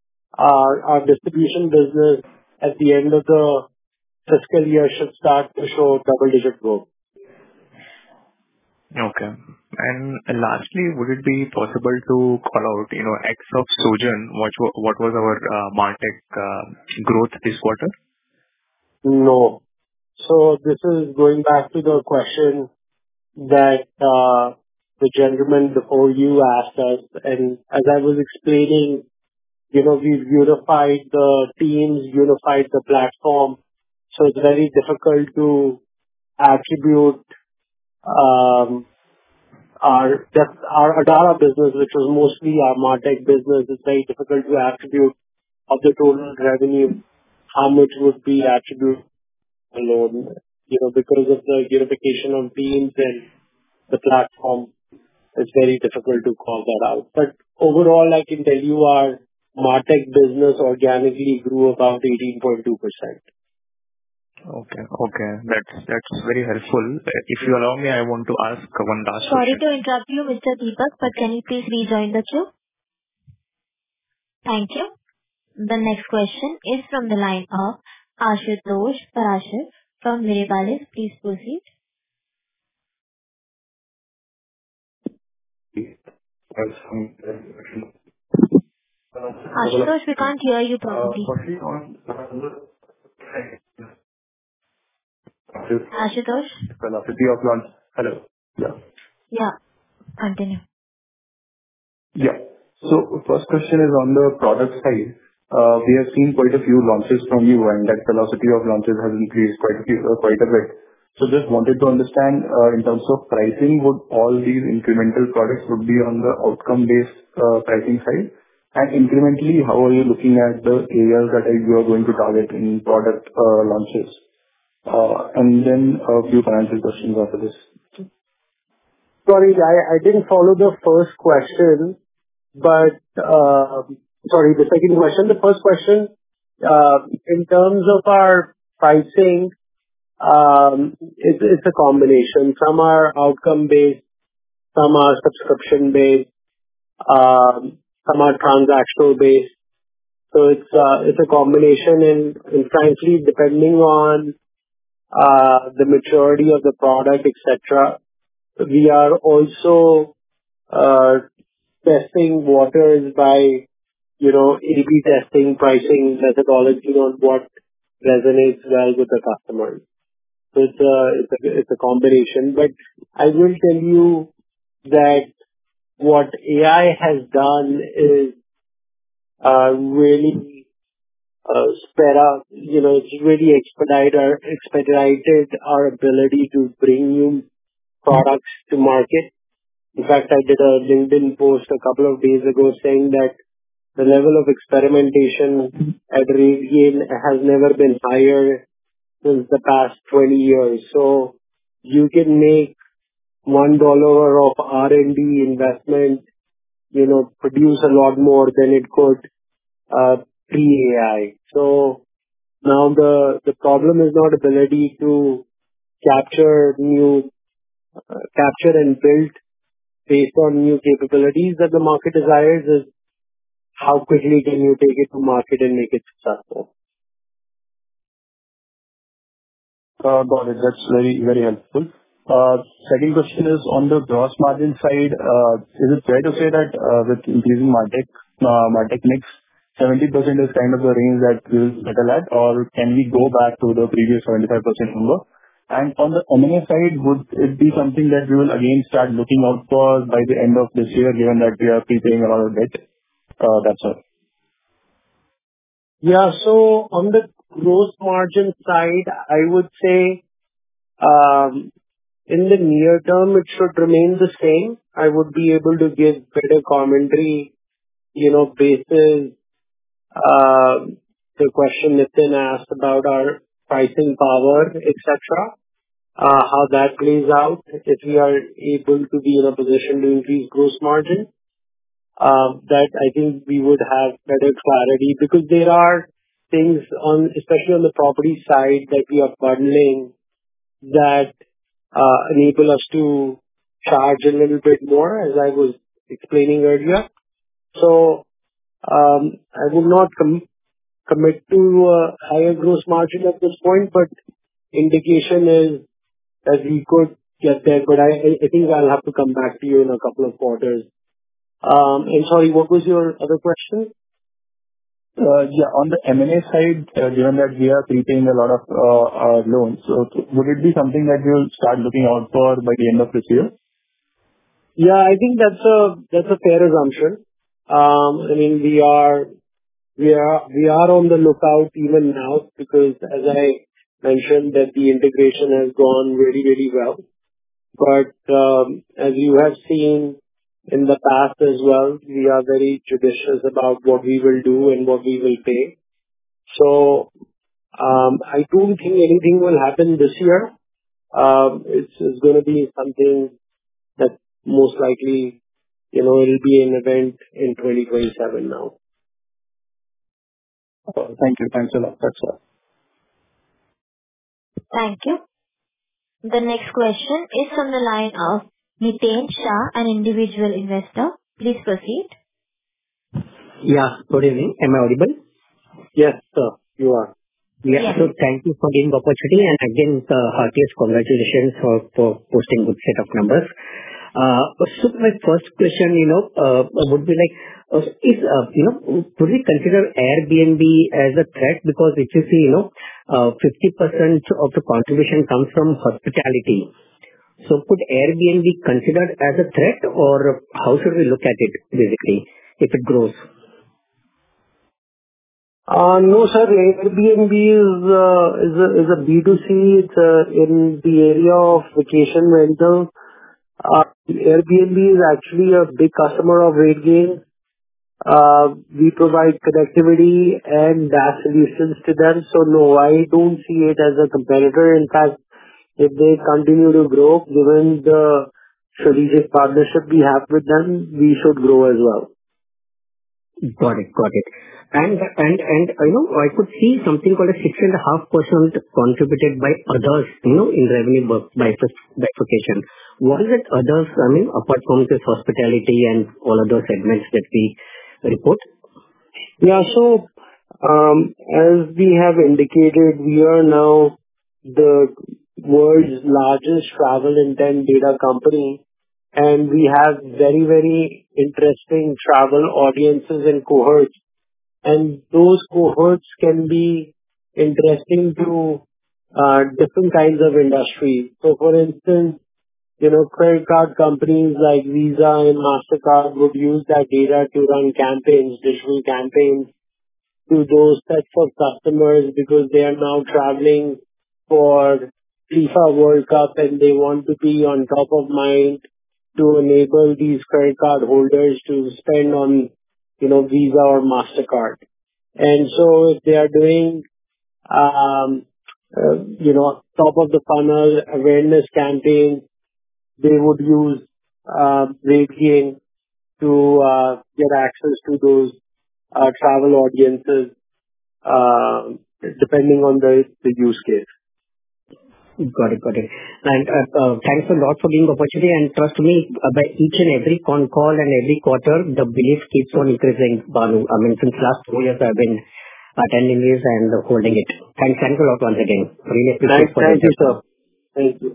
our our distribution business at the end of the fiscal year should start to show double-digit growth. Okay. And lastly, would it be possible to call out, you know, X of Sojern, what wa- what was our uh, MarTech uh, growth this quarter? No. So this is going back to the question that uh, the gentleman before you asked us, and as I was explaining, you know, we've unified the teams, unified the platform, so it's very difficult to attribute um, our just our Adara business, which was mostly our MarTech business. It's very difficult to attribute of the total revenue, how much would be attributed alone, you know, because of the unification of teams and the platform. It's very difficult to call that out. But overall, I can tell you our MarTech business organically grew about eighteen point two percent. Okay. Okay. That's that's very helpful. If you allow me, I want to ask one last Sorry question. to interrupt you, Mister Deepak, but can you please rejoin the queue? Thank you. The next question is from the line of Ashutosh Parashar from Mirabilis. Please proceed. Ashutosh, we can't hear you properly. Firstly, on Ashutosh? velocity of launch. Hello. Yeah. Yeah, continue. Yeah. So first question is on the product side. Uh, We have seen quite a few launches from you, and that velocity of launches has increased quite a few, uh, quite a bit. So just wanted to understand, uh, in terms of pricing, would all these incremental products would be on the outcome-based uh, pricing side? And incrementally, how are you looking at the areas that are- you are going to target in product uh, launches? Uh, And then a few financial questions after this. Sorry, I I didn't follow the first question, but uh, sorry, the second question. The first question, uh, in terms of our pricing, um, it's it's a combination. Some are outcome-based, some are subscription-based, um, some are transactional-based. So it's uh, it's a combination, and and frankly, depending on uh, the maturity of the product, et cetera, we are also uh, testing waters by, you know, A B testing, pricing methodology on what resonates well with the customers. So it's a it's a it's a combination. But I will tell you that what A I has done is uh, really uh, sped up, you know, it's really expedite our- expedited our ability to bring new products to market. In fact, I did a LinkedIn post a couple of days ago saying that the level of experimentation at RateGain has never been higher since the past twenty years. So you can make one dollar of R and D investment, you know, produce a lot more than it could uh, pre-A I. So now the the problem is not ability to capture new, uh, capture and build based on new capabilities that the market desires, is how quickly can you take it to market and make it successful. Uh, Got it. That's very, very helpful. Uh, Second question is on the gross margin side. uh, Is it fair to say that uh, with increasing MarTech uh, MarTech mix, seventy percent is kind of the range that we will settle at, or can we go back to the previous seventy-five percent number? And on the M and A side, would it be something that we will again start looking out for by the end of this year, given that we are prepaying a lot of debt? Uh, That's all. Yeah. So on the gross margin side, I would say, um, in the near term, it should remain the same. I would be able to give better commentary, you know, basis uh, the question Nitin asked about our pricing power, et cetera, uh, how that plays out, if we are able to be in a position to increase gross margin. Uh, That I think we would have better clarity, because there are things on, especially on the property side, that we are bundling that uh, enable us to charge a little bit more, as I was explaining earlier. So um, I would not com- commit to a higher gross margin at this point, but indication is that we could get there, but I I I think I'll have to come back to you in a couple of quarters. Um, And sorry, what was your other question? Uh, Yeah, on the M and A side, uh, given that we are prepaying a lot of uh, uh, loans, so would it be something that you'll start looking out for by the end of this year? Yeah, I think that's a that's a fair assumption. Um, I mean, we are we are we are on the lookout even now because as I mentioned that the integration has gone really, really well. But um, as you have seen in the past as well, we are very judicious about what we will do and what we will pay. So um, I don't think anything will happen this year. Um, It's it's going to be something that most likely, you know, it'll be an event in twenty twenty-seven now. Uh, Thank you. Thanks a lot. That's all. Thank you. The next question is from the line of Miten Shah, an individual investor. Please proceed. Yeah. Good evening. Am I audible? Yes, sir, you are. Yeah. Yes. So thank you for giving the opportunity, and again, the heartiest congratulations for for posting good set of numbers. Uh, So my first question, you know, uh, would be like, uh, is, uh, you know, could we consider Airbnb as a threat? Because if you see, you know, uh, fifty percent of the contribution comes from hospitality. So could Airbnb be considered as a threat, or how should we look at it, basically, if it grows? Uh, No, sir. Airbnb is uh, is a is a B two C. It's uh, in the area of vacation rental. Uh, Airbnb is actually a big customer of RateGain. Uh, We provide connectivity and DaaS solutions to them. So no, I don't see it as a competitor. In fact, if they continue to grow, given the strategic partnership we have with them, we should grow as well. Got it. Got it. And, and and uh, you know, I could see something called a six point five percent contributed by others, you know, in revenue bu- bifur- bifurcation. What is it others, I mean, apart from this hospitality and all other segments that we report? Yeah. So, um, as we have indicated, we are now the world's largest travel intent data company, and we have very, very interesting travel audiences and cohorts. And those cohorts can be interesting to uh, different kinds of industries. So, for instance, you know, credit card companies like Visa and Mastercard would use that data to run campaigns, digital campaigns to those sets of customers because they are now traveling for FIFA World Cup and they want to be on top of mind to enable these credit card holders to spend on, you know, Visa or Mastercard. And so if they are doing, um, uh, you know, top of the funnel awareness campaigns, they would use uh, RateGain to uh, get access to those uh, travel audiences, uh, depending on the the use case. Got it. Got it. And uh, uh, thanks a lot for giving the opportunity. And trust me, uh, by each and every con call and every quarter, the belief keeps on increasing, Banu. I mean, since last two years, I've been attending this and holding it. Thanks. Thanks a lot once again. Really appreciate Thank for thank the you, sir. effort. Thank you.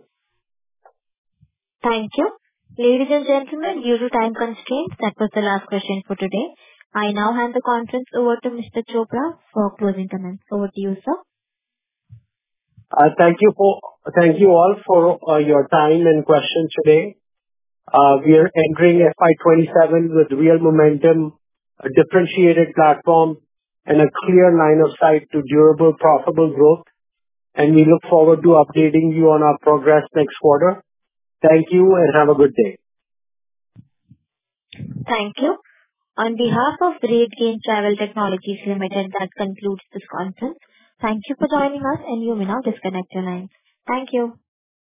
Thank you. Ladies and gentlemen, due to time constraints, that was the last question for today. I now hand the conference over to Mister Chopra for closing comments. Over to you, sir. Uh, Thank you for thank you all for uh, your time and questions today. Uh, We are entering F Y twenty-seven with real momentum, a differentiated platform, and a clear line of sight to durable, profitable growth, and we look forward to updating you on our progress next quarter. Thank you, and have a good day. Thank you. On behalf of RateGain Travel Technologies Limited, that concludes this conference. Thank you for joining us, and you may now disconnect your lines. Thank you.